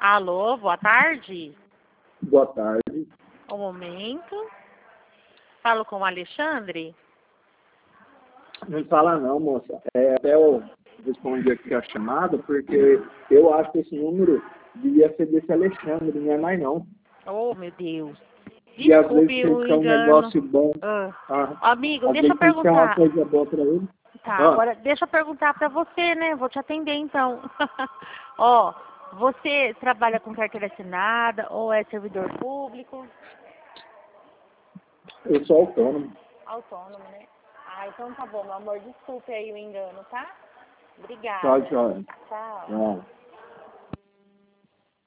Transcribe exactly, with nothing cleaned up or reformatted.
Alô, boa tarde. Boa tarde. Um momento. Falo com o Alexandre? Não fala não, moça. É, até eu respondi aqui a chamada, porque eu acho que esse número devia ser desse Alexandre, não é mais não. Oh, meu Deus. E às vezes Desculpe tem o que ser um engano. negócio bom. Ah. Ah, Amigo, às deixa eu vezes tem que ser uma perguntar. coisa boa pra ele. Tá, Ah, agora deixa eu perguntar pra você, né? Vou te atender então. Ó, você trabalha com carteira assinada ou é servidor público? eu sou autônomo. Autônomo, né? Ah, então tá bom, meu amor. Desculpe aí o engano, tá? Tchau, Obrigada. tchau. Tchau. Tchau.